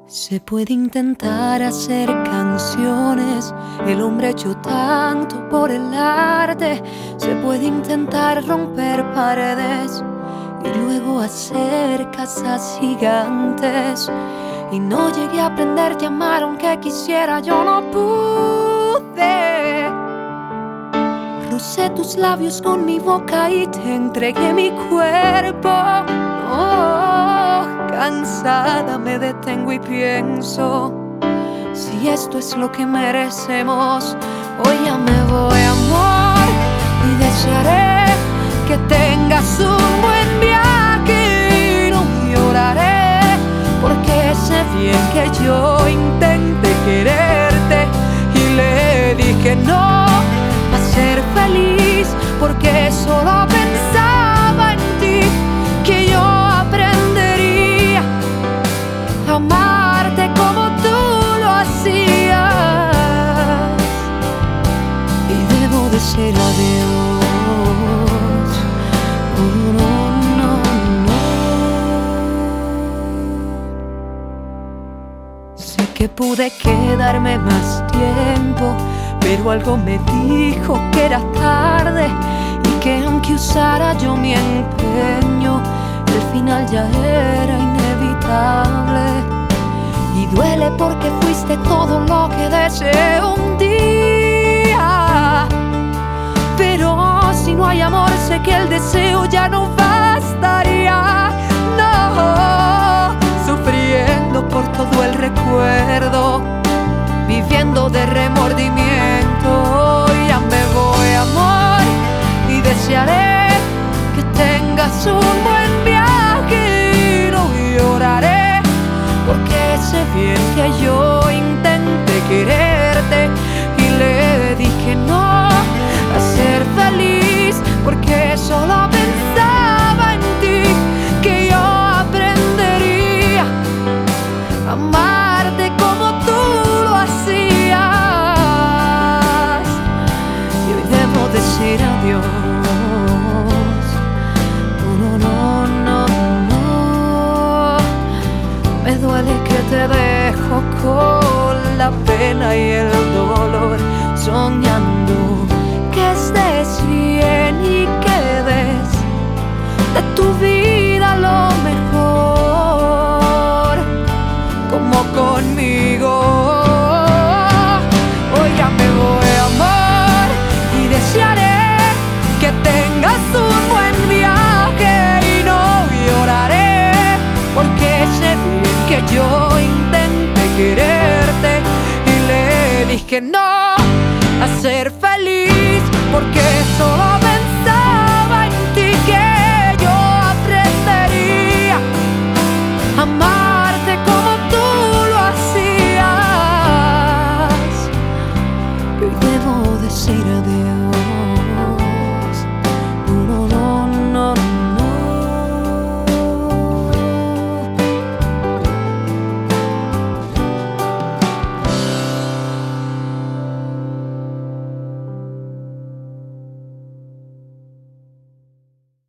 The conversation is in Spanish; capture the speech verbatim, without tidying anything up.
Se puede intentar hacer canciones, el hombre ha hecho tanto por el arte. Se puede intentar romper paredes y luego hacer casas gigantes. Y no llegué a aprender a amar aunque quisiera, yo no pude. Rocé tus labios con mi boca y te entregué mi cuerpo. Oh, cansada me detengo y pienso, si esto es lo que merecemos, hoy ya me voy, amor, y desearé que tengas un buen viaje y no lloraré, porque sé bien que yo intenté quererte y le dije no a ser feliz, porque solo pensaba en ti, que yo aprendería a amarte como tú lo hacías. Y debo decir adiós. Oh, no, no, no. Sé que pude quedarme más tiempo, pero algo me dijo que era tarde y que aunque usara yo mi empeño, el final ya era inevitable. Y duele porque fuiste todo lo que deseé un día, pero si no hay amor sé que el deseo ya no bastaría. No, sufriendo por todo el recuerdo, viviendo de remordimiento. Ya me voy, amor, y desearé que tengas un buen viaje y no lloraré, porque sé bien que yo intenté quererte y le dije no a ser feliz, porque solo pensaba en ti, que yo aprendería a amarte como tú lo hacías. Y hoy debo decir adiós. No, no, no, no, me duele que te dejo con la pena y el